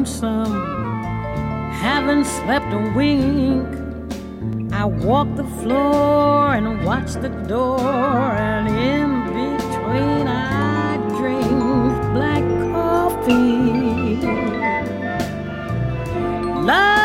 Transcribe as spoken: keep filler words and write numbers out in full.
lonesome, haven't slept a wink. I walk the floor and watch the door, and in between I drink black coffee. Love